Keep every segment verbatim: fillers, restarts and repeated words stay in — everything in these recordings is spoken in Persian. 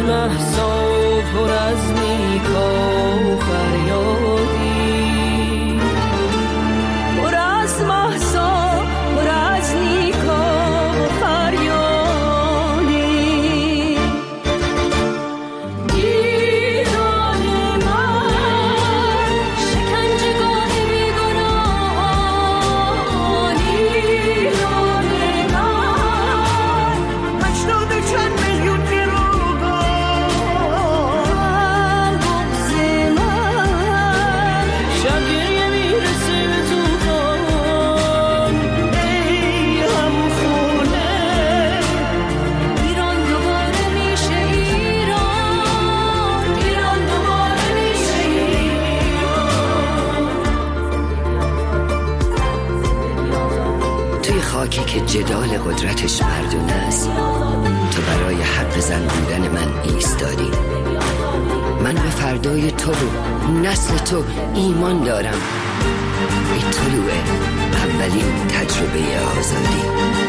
مهسا پر از نیکا و فریادی، پر از مهسا پر از نیکا و فریادی. ایران من شکنجهگاه بیگناهان، ایران من هشتاد و چند میلیون گروگان، بغض من شب گریه میرسه به طوفان. ای همخونه ایران دوباره میشه ایران، ایران دوباره میشه ایران. توی خاکی که جدال قدرتش مردونه است، تو برای حق زن بودن من ایستادی. من به فردای تو و نسل تو ایمان دارم، به طلوع اولین تجربه آزادی.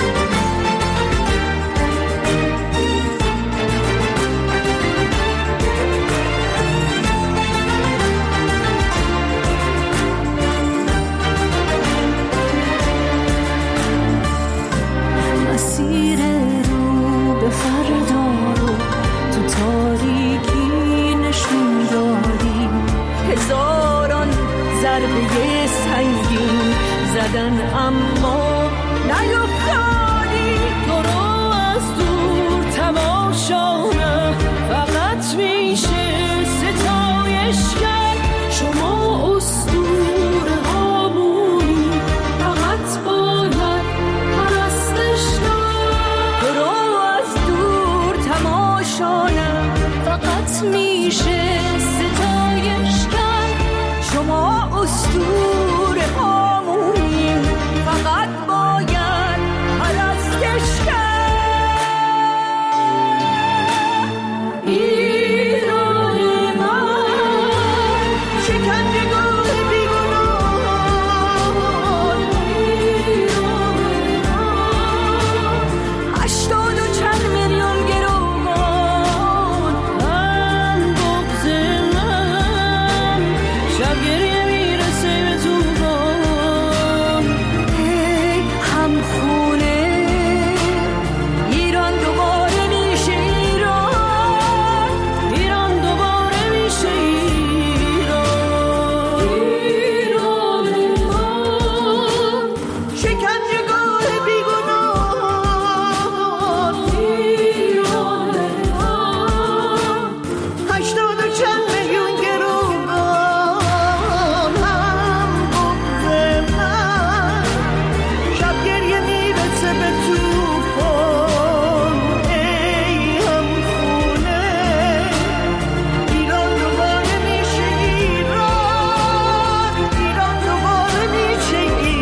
مسیر رو به فردا رو تو تاریکی نشون دادی، هزاران ضربه سنگین زدن اما نیفتادی. تو رو از دور تماشا نه فقط میشه ستایش کرد، شما اسطوره هامونی فقط باید پرستش کرد. تو رو از دور تماشا نه فقط میشه ستایش کرد، شما اسطوره هامونی فقط باید پرستش کرد. ایران من شکنجهگاه بیگناهان، ایران من هشتاد و چند میلیون گروگان، من بغض من شب گریه میرسه به طوفان. ای همخونه ایران دوباره میشه ایران، ایران دوباره میشه ایران. ایران من شکنجهگاه بیگناهان، ایران من هشتاد و چند میلیون گروگان، هم بغض من شب گریه میرسه به طوفان. ای همخونه ایران دوباره میشه ایران، ایران دوباره میشه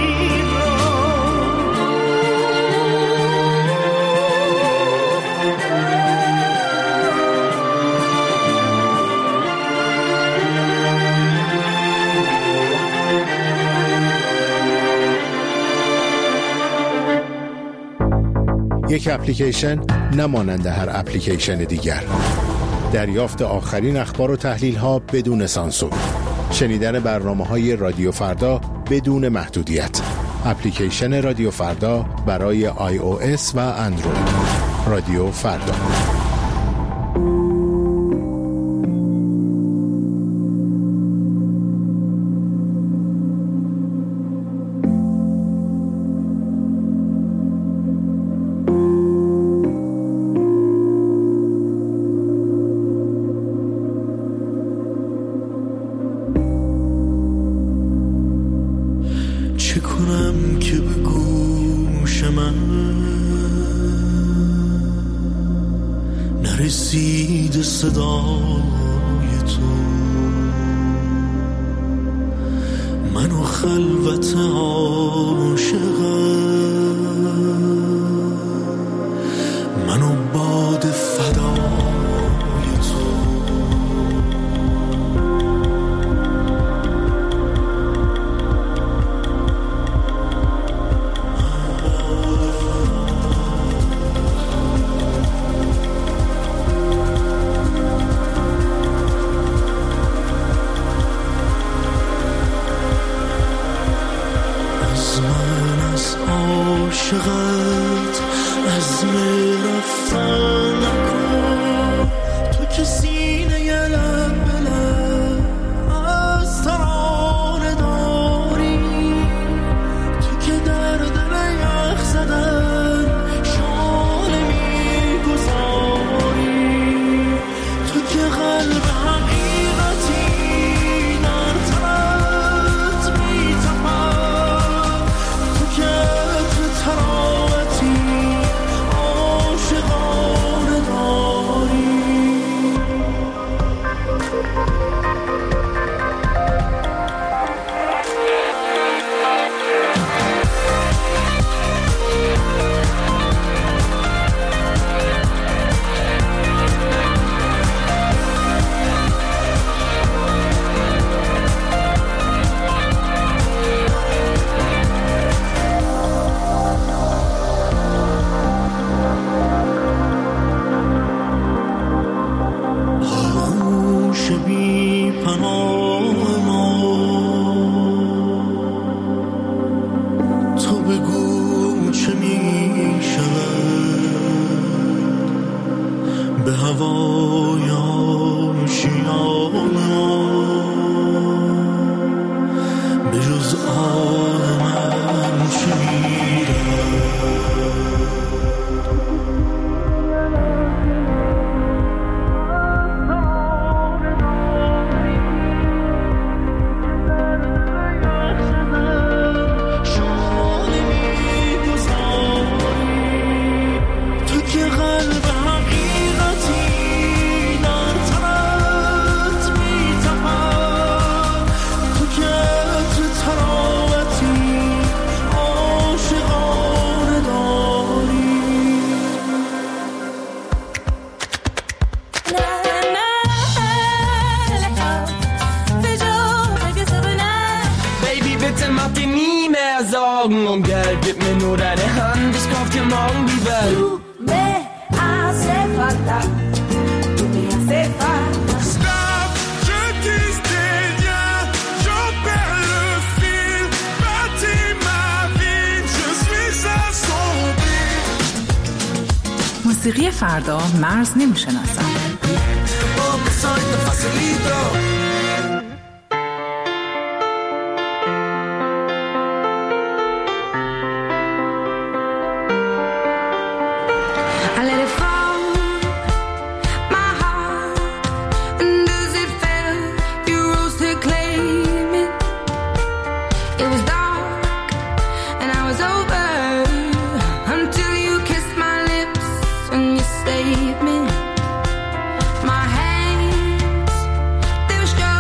یک اپلیکیشن نمانند هر اپلیکیشن دیگر. دریافت آخرین اخبار و تحلیل ها بدون سانسور. شنیدن برنامه های رادیو فردا بدون محدودیت. اپلیکیشن رادیو فردا برای آی او اس و اندروید. رادیو فردا. چه کنم که به گوش من نرسید صدای تو، منو خلوت عاشقم، منو باد فدای تو. من از عاشقت عزم رفتن نکن. تو که سینه لب به لب از ترانه داری، تو که در دل یخ زدن شانه میگذاری، تو که قلب حقیقتی در تنت میتپد، تو که عطر تراوتی عاشقانه داری. آغوش بی پناه ما، تو بگو چه می شود به هوای آشیان ما، به جز آه من چه می Um Geld, gib mir nur deine Hand, ich kauf dir morgen die Welt. Tu me hace falta, tu me hace falta. Stop, je disais rien, j'en perds le fil. Bâtis ma vie, je suis assombri. موسیقی فردا مرز نمیشناسد. Porque soy tan facilito. My hands, they were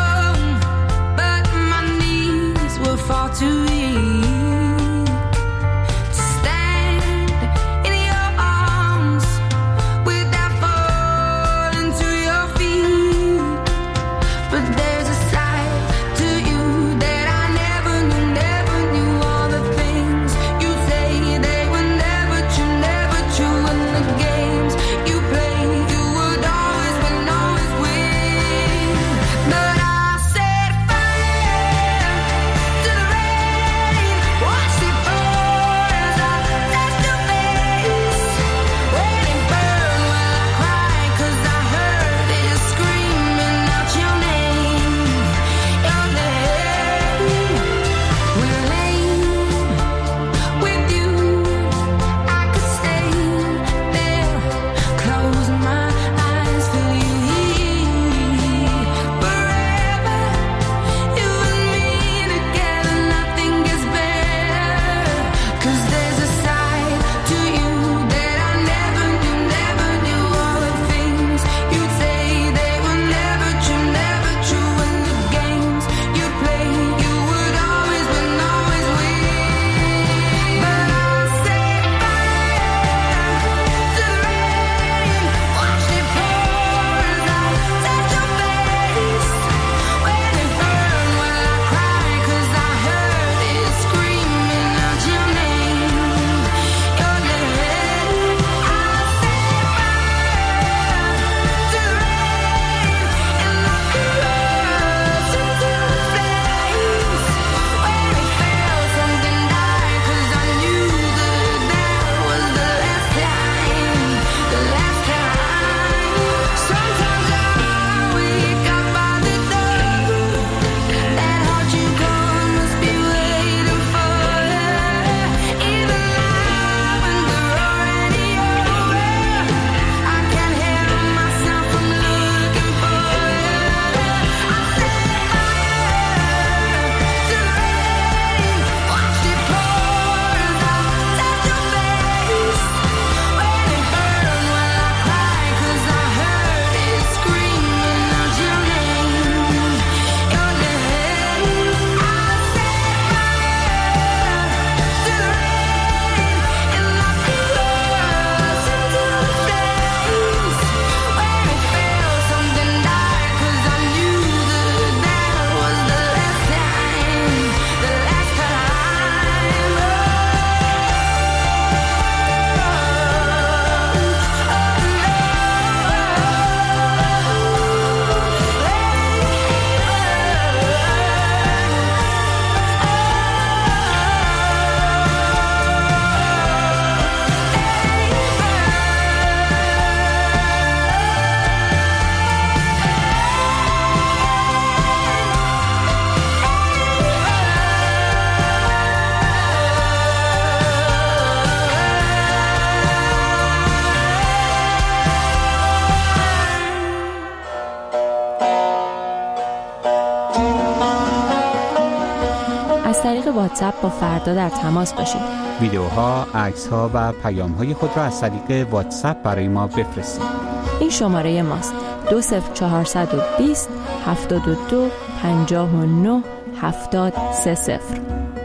واتساپ با فردا در تماس باشید. ویدیوها، عکس‌ها و پیام‌های خود را از طریق واتساپ برای ما بفرستید. این شماره ماست: دو صفر چهارصد و بیست هفتاد و دو پنجاه و نه هفتاد سه صفر.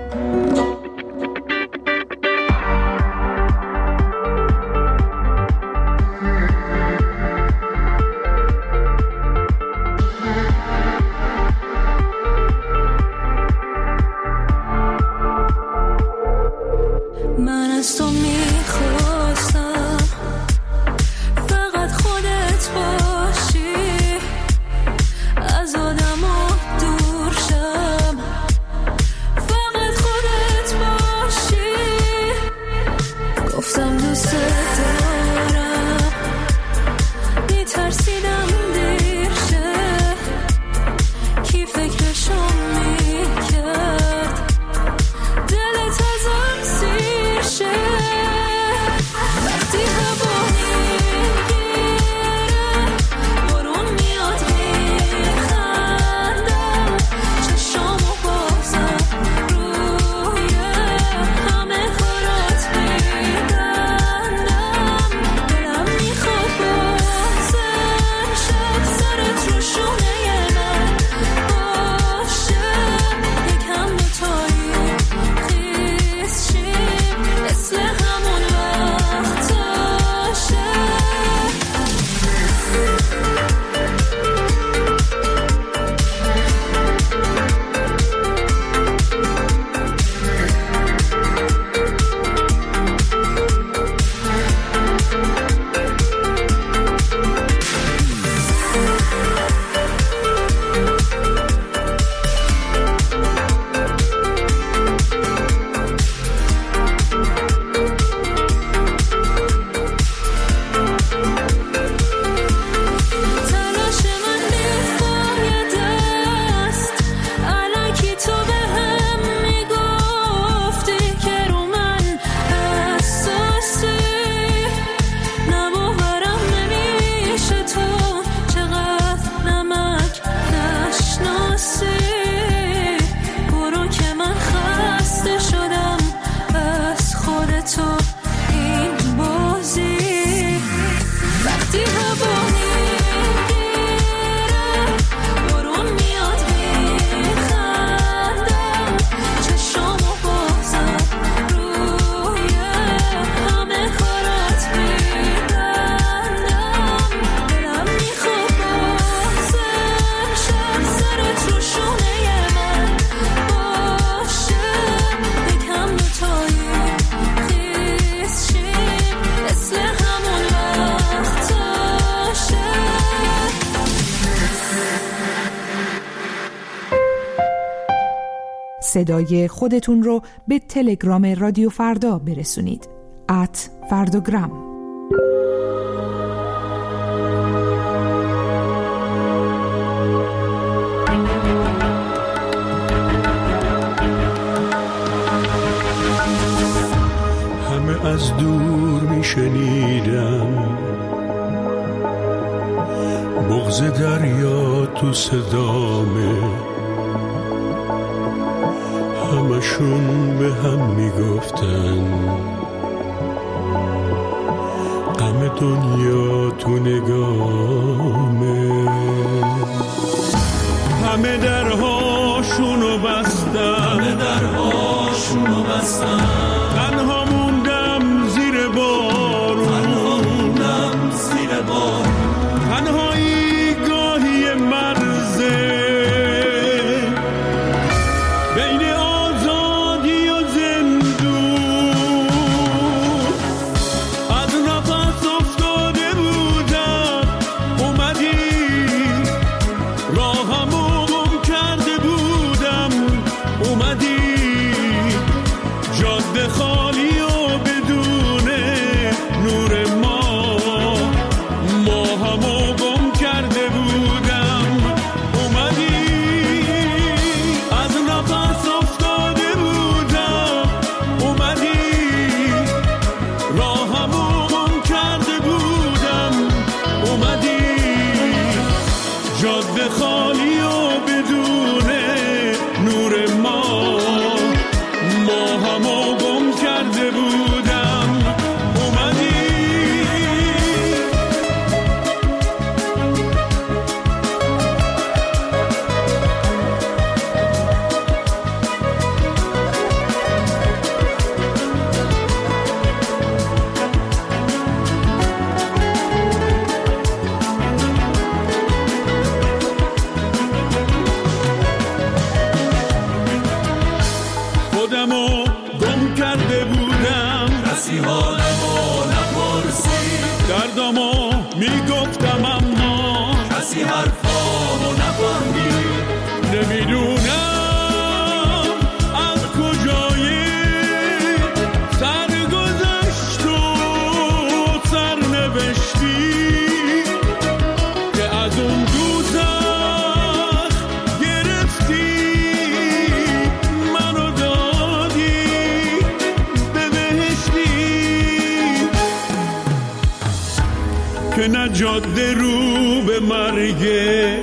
صدای خودتون رو به تلگرام رادیو فردا برسونید. ات فرداگرام. همه از دور می شنیدم بغض دریا تو صدامه، همشون به هم میگفتن غم دنیا تو نگامه. همه درهاشونو بستن، همه درهاشونو بستن، تنها موندم زیر بارون، تنها موندم زیر بارون، تنهایی گاهی مرزه بین آزادی و زندون. از نفس افتاده بودم اومدی، راهمو گم کرده بودم اومدی، جاده کسی حالمو نپرسید، دردمو میگفتم اما کسی حرفامو نفهمید. نمیدونم از کجایی سرگذشت و سرنوشتی که از اون دوزخ گرفتی منو دادی به بهشتی، که نه جاده رو به مرگه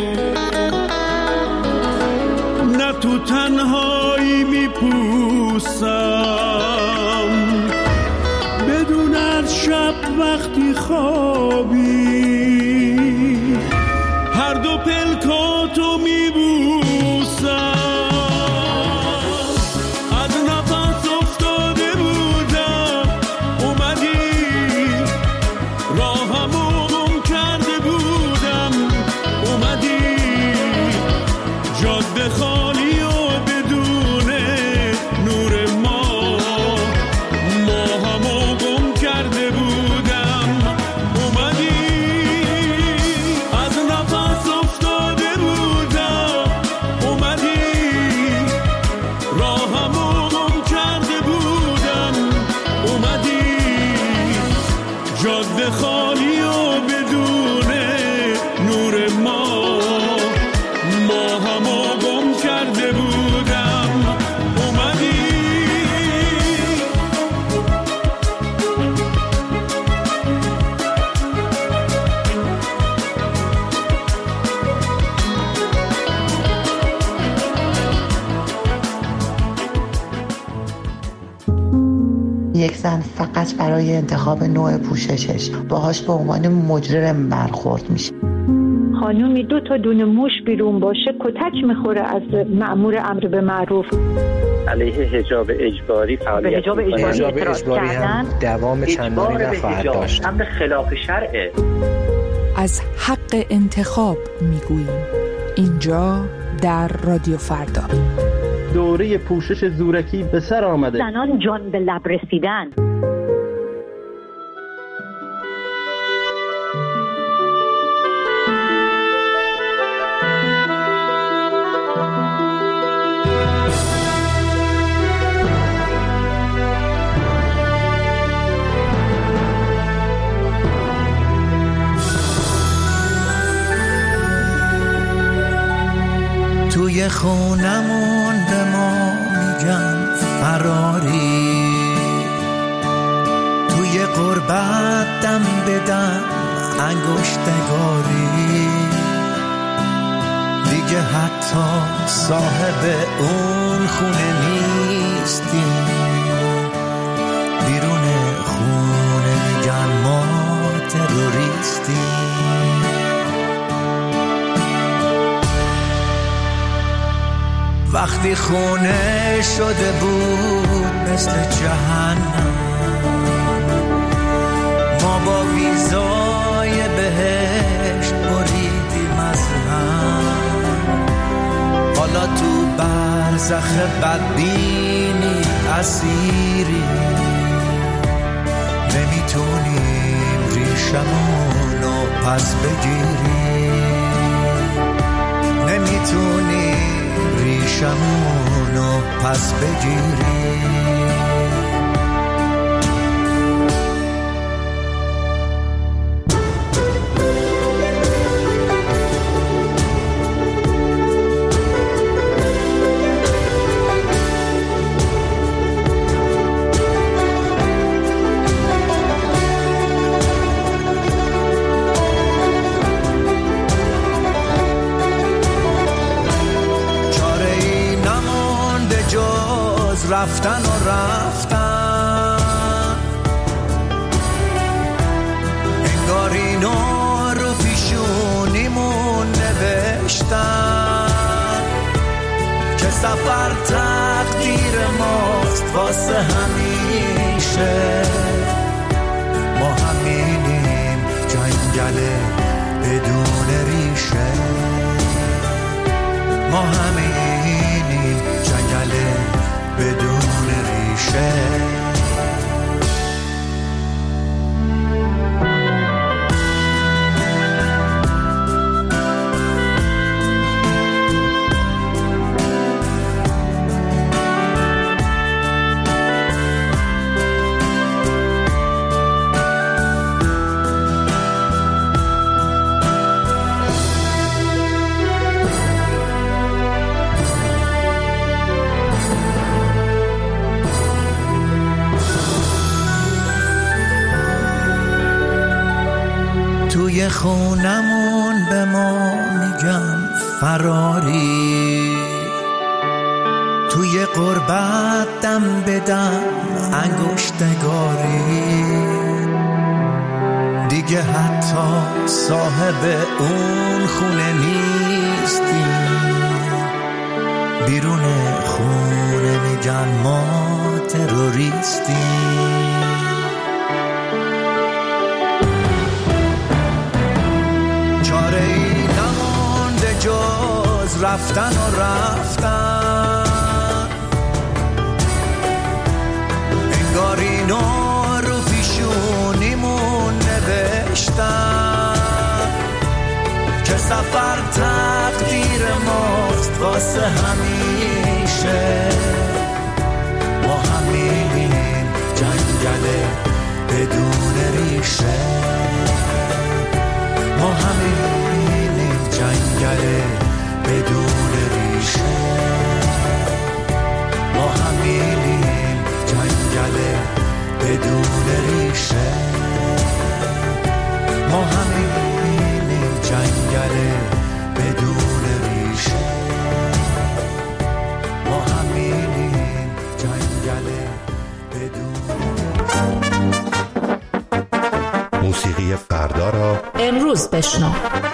نه تو تنهایی میپوسم، بدون از شب وقتی خوابی هر دو پلکاتو میبوسم. از نفس افتاده بودم اومدی، راهمو گم کرده بودم اومدی، جاده خالی و بدون نور ما، ماهمو گم کرده بودم اومدی. از نفس افتاده بودم اومدی، راهمو گم کرده بودم اومدی، جاده خالی و بدون نور ما، ماهمو گم کرده بودم اومدی. یک زن فقط برای انتخاب نوع پوششش باهاش به عنوان مجرم برخورد میشه. خانومی دو تا دونه موش بیرون باشه کتک میخوره از مأمور امر به معروف. علیه حجاب اجباری فعالیت حجاب اجباری, حجاب اجباری هم دوام چندانی نخواهد داشت. امر خلاف شرعه. از حق انتخاب میگوییم اینجا در رادیو فردا. دوره پوشش زورکی به سر آمده. زنان جان به لب رسیدن. توی خونمون به ما میگن فراری، توی قربت دم بدم انگشتگاری، دیگه حتی صاحب اون خونه نیستیم، بیرون خونه میگن ما تروریستیم. وقتی خونه شده بود مثل جهنم، ما با ویزای بهشت بریدیم از هم، حالا تو برزخ بدبینی اسیری، نمیتونیم ریشمونو پس بگیریم، نمیتونیم ریشمونو پس بگیریم. رفتن و رفتن، انگار اینو رو پیشونیمون نوشتن که سفر تقدیر ماست واسه همیشه، ما همینیم جنگل بدون ریشه، ما همینیم جنگل بدون ریشه. توی خونمون به ما میگن فراری، توی غربت دم بدم انگشتگاری، دیگه حتی صاحب اون خونه نیستی، بیرون خونه میگن ما تروریستی. چاره ای نمونده جز رفتن و رفتن، انگار اینو رو پیشونیمون نوشتن که سفر تقدیر ماست واسه همیشه. ما همینیم جنگل بدون ریشه، ما همینیم جنگل بدون ریشه، ما همینیم جنگل بدون ریشه، ما همینیم جنگل بدون ریشه، ما همینیم جنگل بدون. موسیقی فردا را امروز بشنو.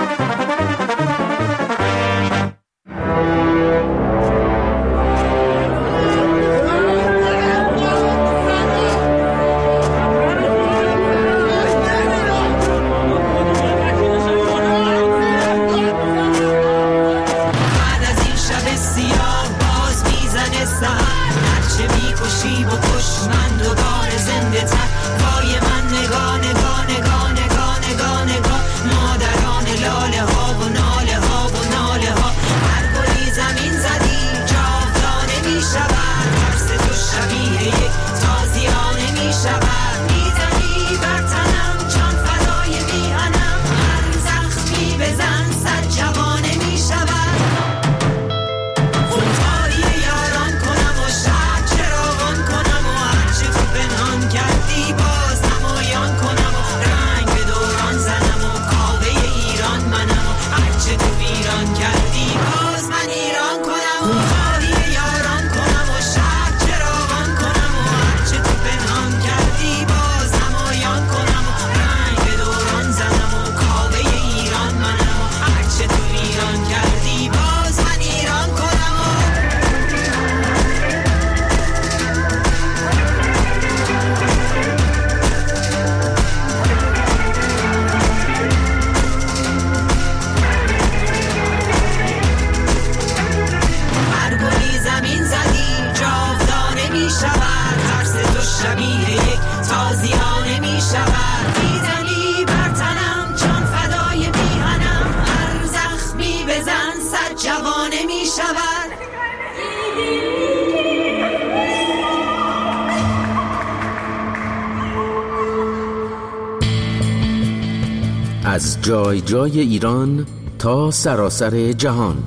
از جای جای ایران تا سراسر جهان،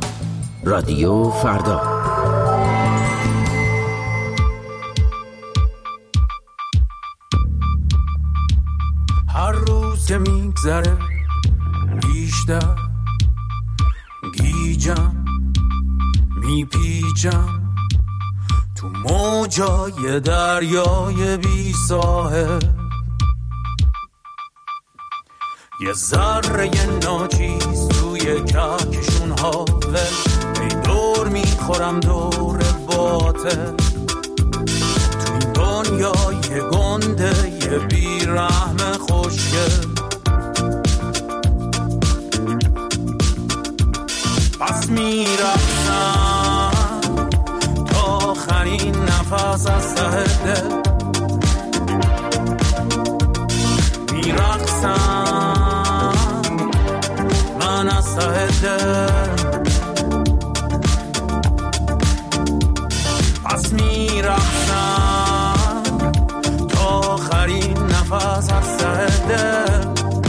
رادیو فردا. هر روز که میگذره بیشتر گیجم میپیچم تو موجای دریای بی ساحل، یه ذره ناچیز توی کهکشون هاول، ای دور میخورم دور باطل، تو این دنیای گنده یه بیرحم خوشگل. پس میرفتم تا آخرین نفس از ته دل، میرقصم من از ته دل، پس میرقصم تا آخرین نفس از ته دل،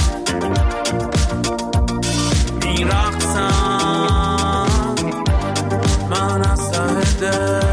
میرقصم من از ته دل.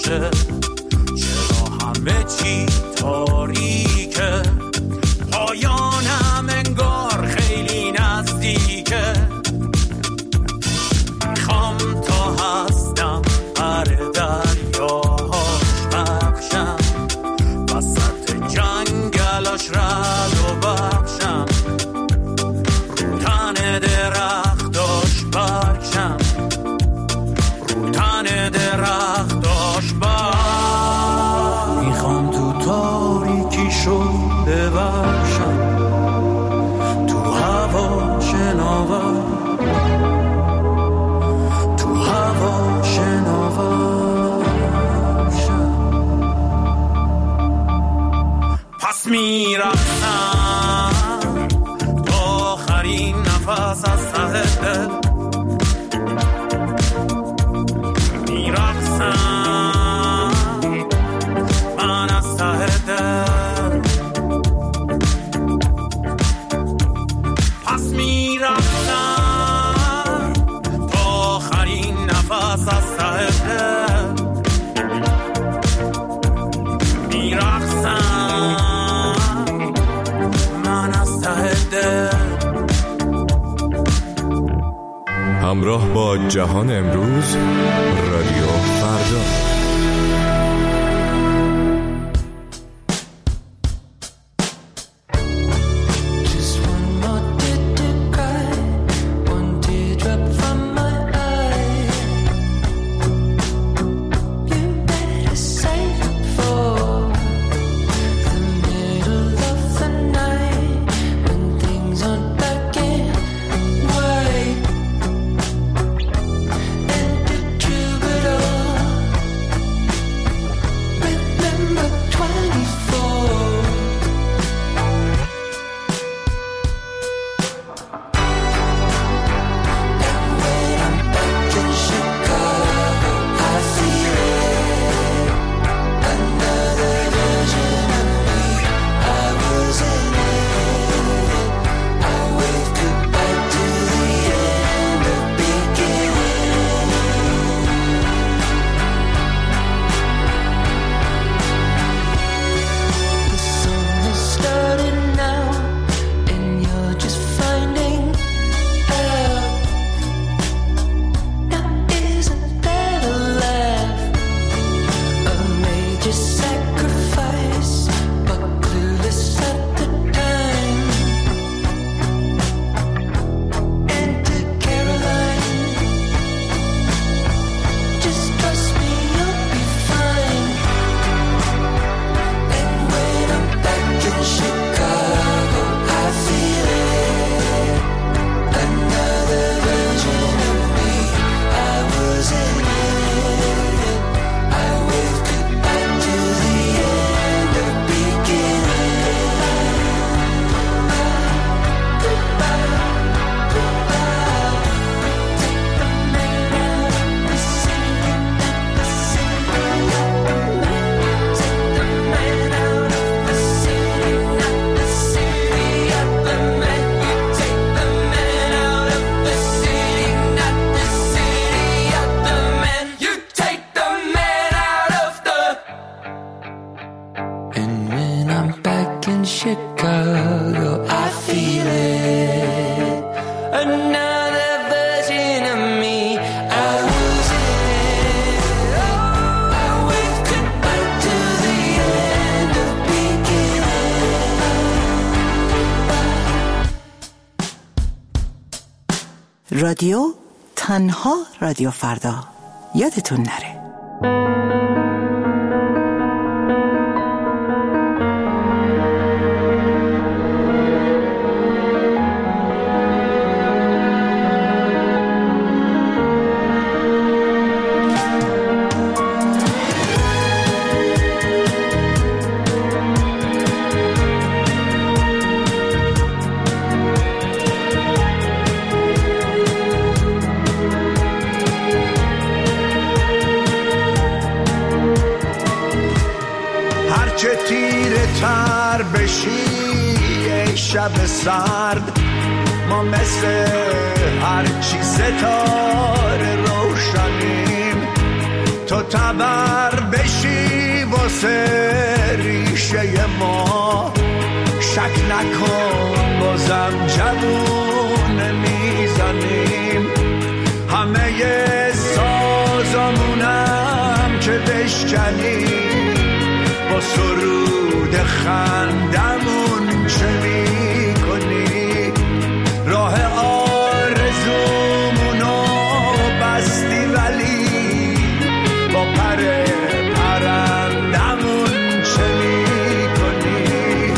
باشه، چرا همه چی تاریکه، پایانم انگار خیلی نزدیکه، میخوام تا هستم هر دریاهاش بخشم، وسط جنگلاش رد و بخشم، رو تن درختاش برکشم، رو تن درختاش برکشم، میخوام تو تاریکیشو ببخشم، تو هوا شناور، تو هوا شناور شم. پس میرفتم تا آخرین نفس از ته دل، میرفتم من از ته دل، پس میرفتم تا آخرین نفس از ته دل، میرفتم من از ته دل. همراه با جهان امروز، رادیو فردا. رادیو تنها رادیو فردا، یادتون نره. هرچه تیره تر بشی ای شب سرد، ما مثل هرچی ستاره روشنیم، تو تبر بشی واسه ریشه ما، شک نکن بازم جوون میزنیم، همه سازمونم که بشکنیم، با سرود خندمون چه میکنی؟ راه آرزومونو بستی ولی با پر پرندمون چه میکنی؟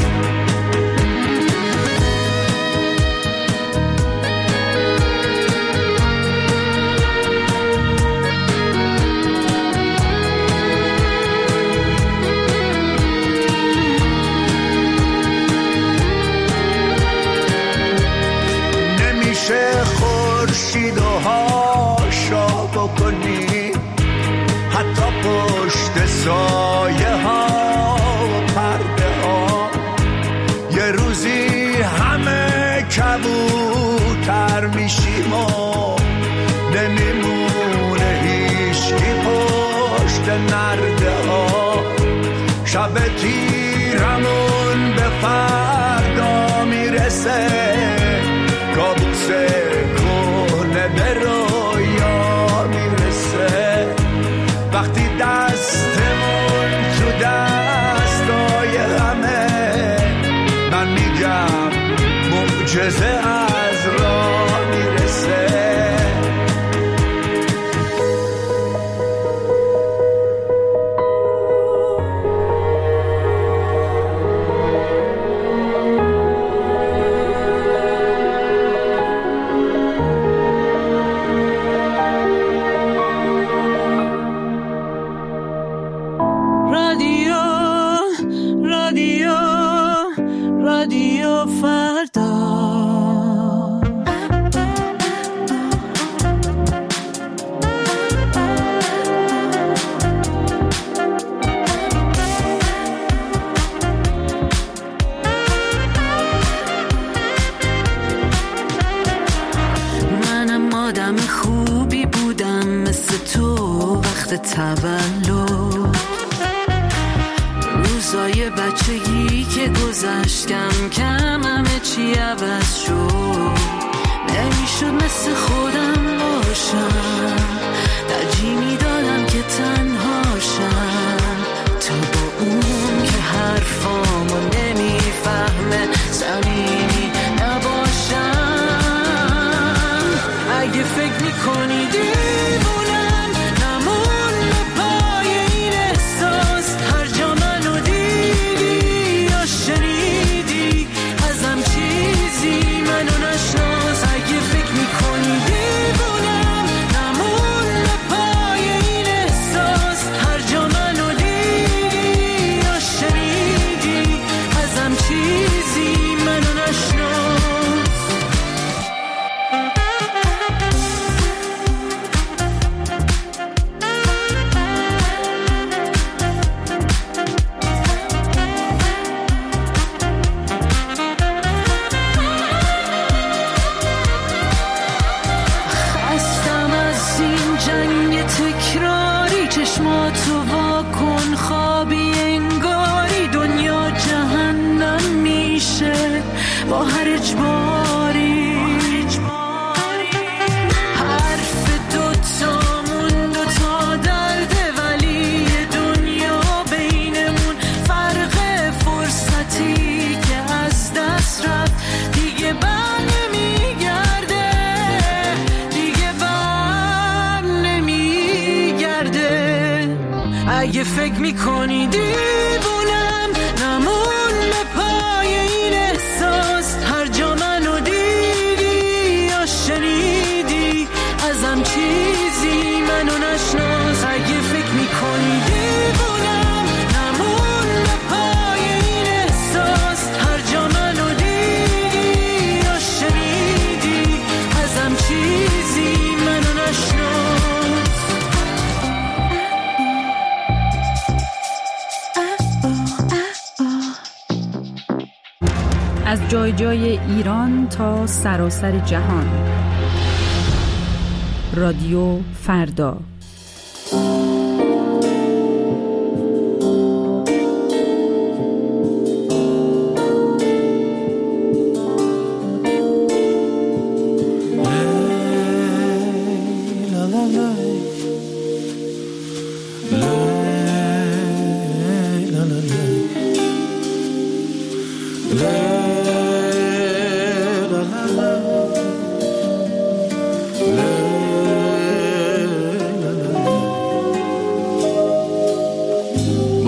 نمیشه خورشید و هاشا بکنی، حتی پشت سایه ها و پرده ها، یه روزی همه کبوتر میشیم و نمیمونه هیچکی پشت نرده ها، شب تیرمون به فردا میرسه، کابوس کهنه به رویا میرسه، وقتی دستمون تو دستای همه، من میگم معجزه از راه میرسه. تولد روزای بچگی که گذشت کم کم همه چی عوض شد، نمیشد مثل خودم باشم، ترجیح میدادم که تنهاشم، تا با اون که حرفامو نمیفهمه صمیمی نباشم. اگه فکر میکنی دیوونم با هر اجباری، حرف دوتامون دوتا درده، ولی دنیا بینمون فرق فرصتی که از دست رفت دیگه بر نمیگرده، دیگه بر نمیگرده. اگه فکر میکنی دیوونم نمون به پای این احساس، هر جا منو دیدی یا شنیدی ازم چیزی منو نشناس. اگه فکر میکنی دیوونم نمون به پای این احساس، هر جا منو دیدی یا شنیدی ازم چیزی منو نشناس. از جای جای ایران تا سراسر جهان، رادیو فردا.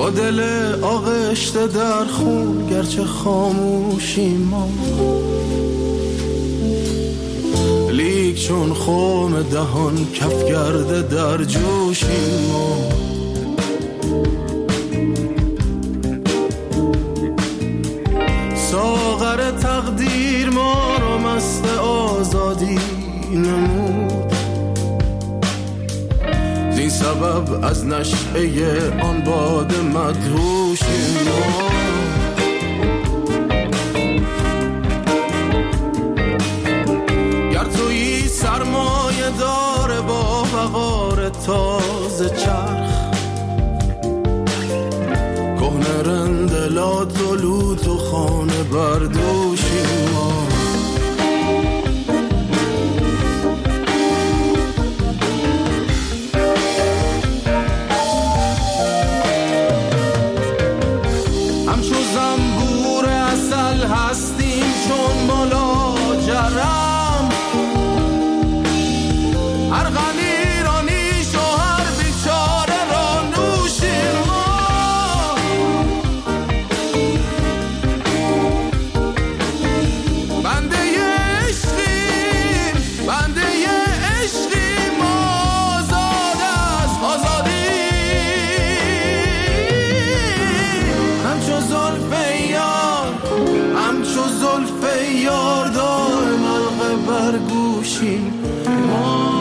با دل آغشته در خون گرچه خاموشی ما، لیک چون خم دهان کف کرده در جوشی ما. ساغر تقدیر ما رو مست آزادی نمود، زین سبب از نشعه آن باد مدهوشی ما. گر تویی سرمایه داره با وقار تازه چرخ، کهنه رندلات و لوت و خانه بردوشی ما. همچو زنبور اصل هستیم چون بالا جرم، هر غنی را نیش و هر بیچاره را نوشیم ما. بنده عشقیم، بنده عشقیم، آزاد از آزادی. همچو زلف یار، همچو زلف یار دائم حلقه بر گوشیم ما.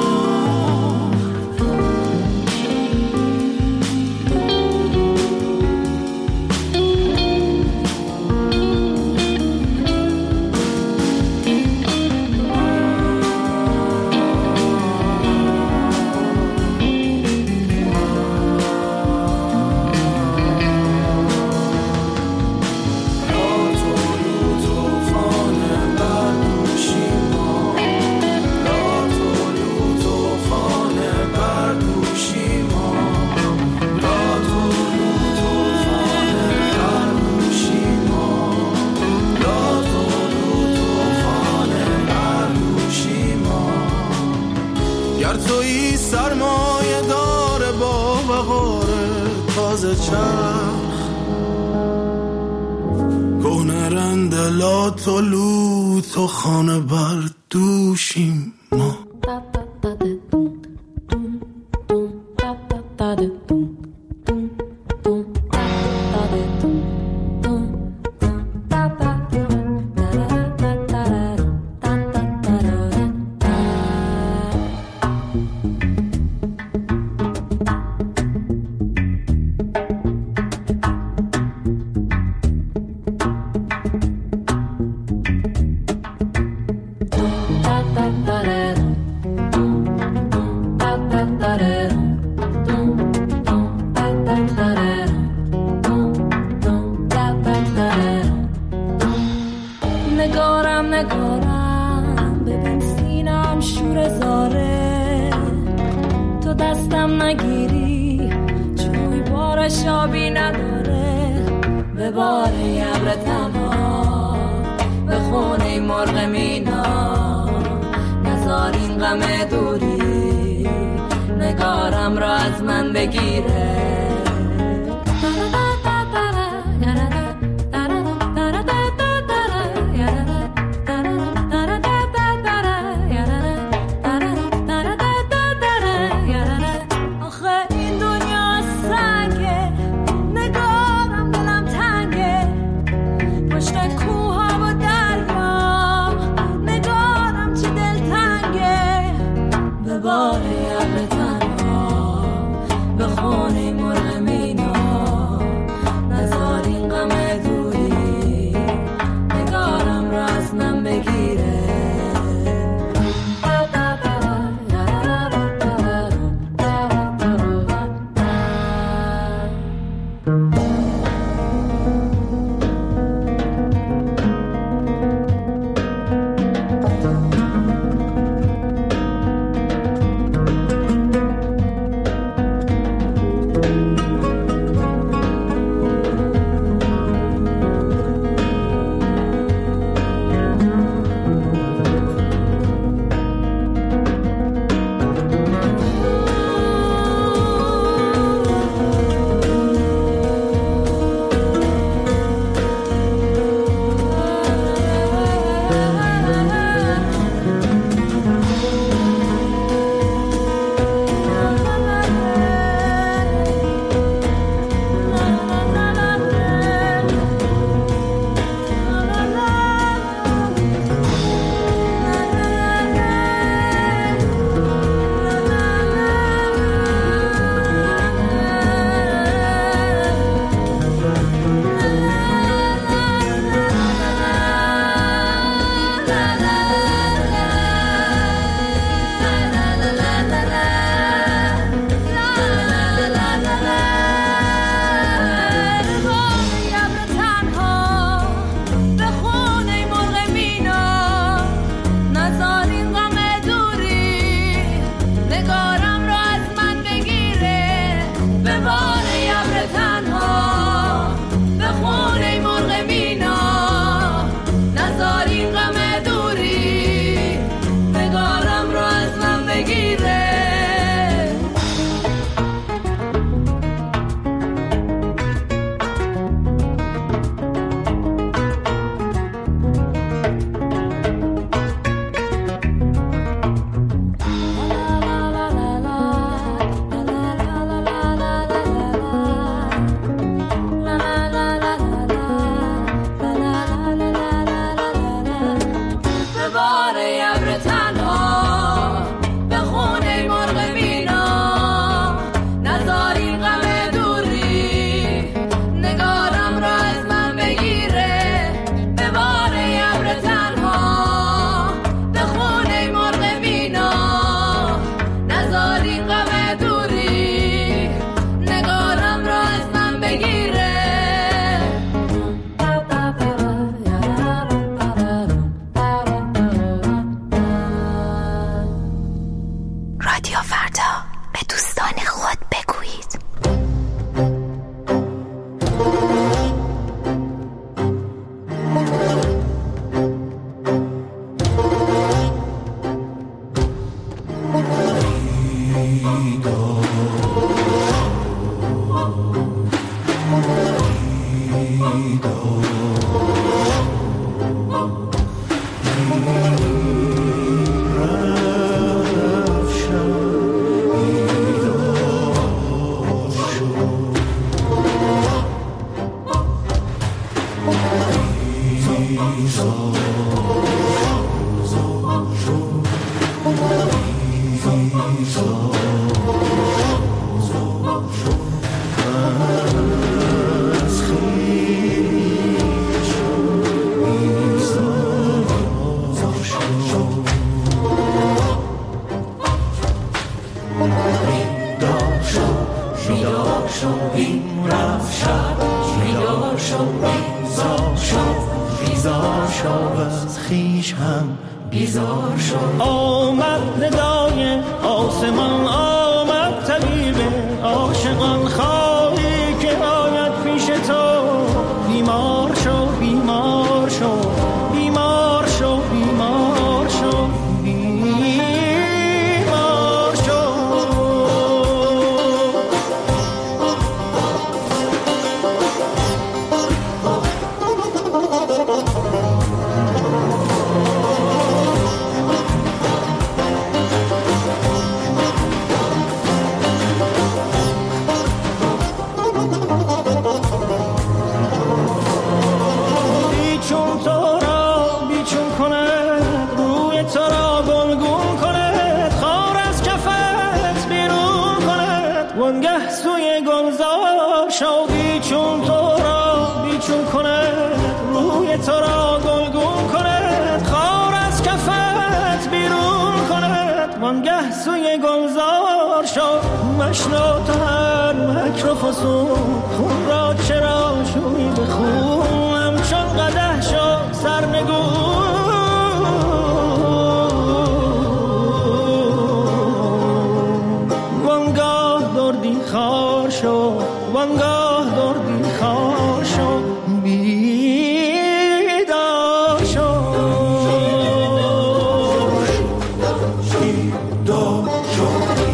گر تویی سرمایه داره با وقار تازه چرخ، کهنه رندلات و لوت و خانه بر دوشیم ما. نگارم نگارم ببین سینم شور زاره، تو دستم نگیری چوی بارش آبی نداره. به بار یبر تنها به خونه مرغ مینا، نزار این غم دوری نگارم را از من بگیره. نیم رفت شب بیدار شو بیزار شو بیزار شو از خویش هم بیزار شو. آمد ندای آسمان آمد طبیب عاشقان خواهی که آید پیش تو بیمار شو بیمار شو بیمار شو بیمار شو بیمار شو. وانگه سوی گلزار شادی چون تو را بیچون کند روی تو را گلگون کند خار از کفت بیرون کند وانگه سوی گلزار شاد مشنو تو هر مکر و فسون خون را چرا شوی به خون همچون قدح شد سرنگون خار شو وانگاه دردی خار شو بیدار شو بیدار شو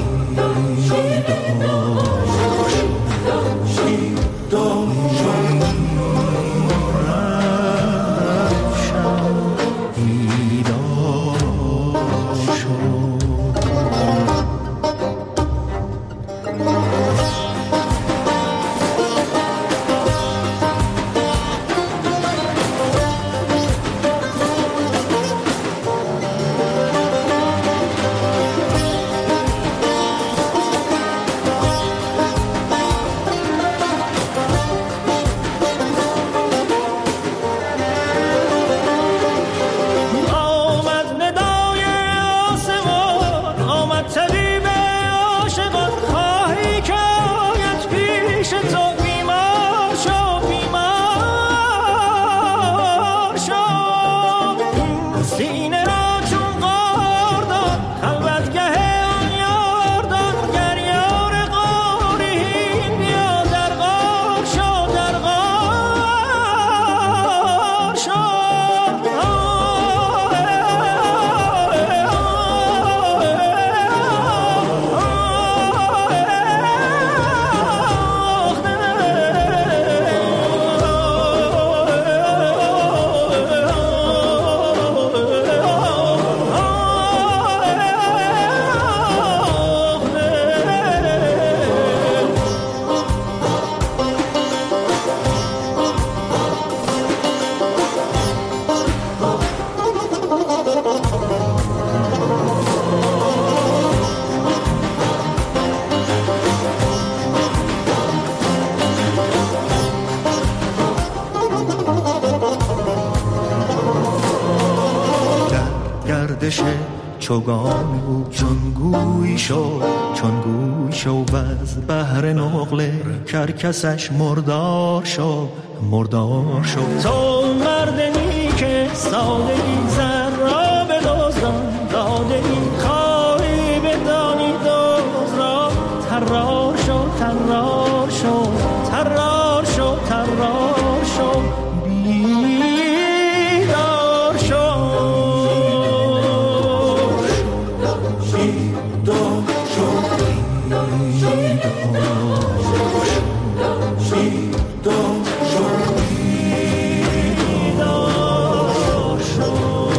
چوگان بود چون گوی شو چون گوی شو و از بحر نقله کرکسش مردار شو مردار شو. تو مردمی که ساده ای زر را به دزدان داده ای خواهی بدانی دوز را ترار شو ترار شو ترار شو ترار شو بیدار شو بیدار شو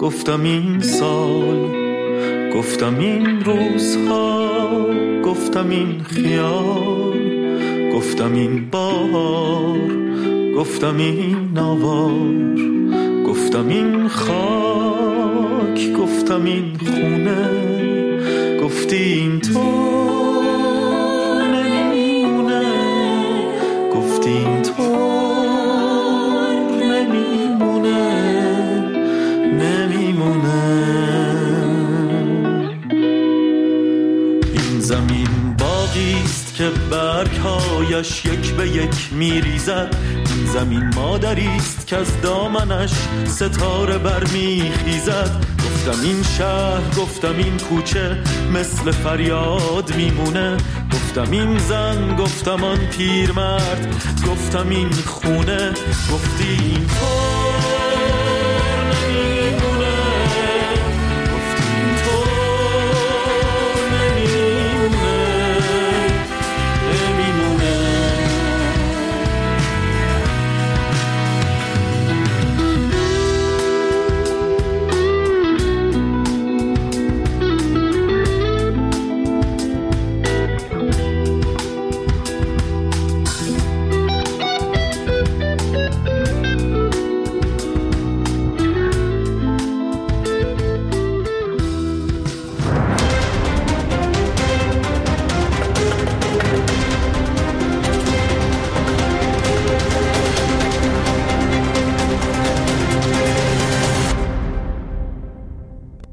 گفتم این سال، گفتم این روزها، گفتم این خیال، گفتم این بار، گفتم این آوار، گفتم این خاک، گفتم این خونه، گفتی این تو نمیمونه، گفتی این تو نمیمونه، نمیمونه. این زمین باغیست که برگهایش یک به یک میریزد، این زمین مادریست که از دامنش ستاره برمیخیزد. گفتم این شهر، گفتم این کوچه مثل فریاد میمونه، گفتم این زن، گفتم آن پیرمرد، گفتم این خونه، گفتی این تو نمیمونه.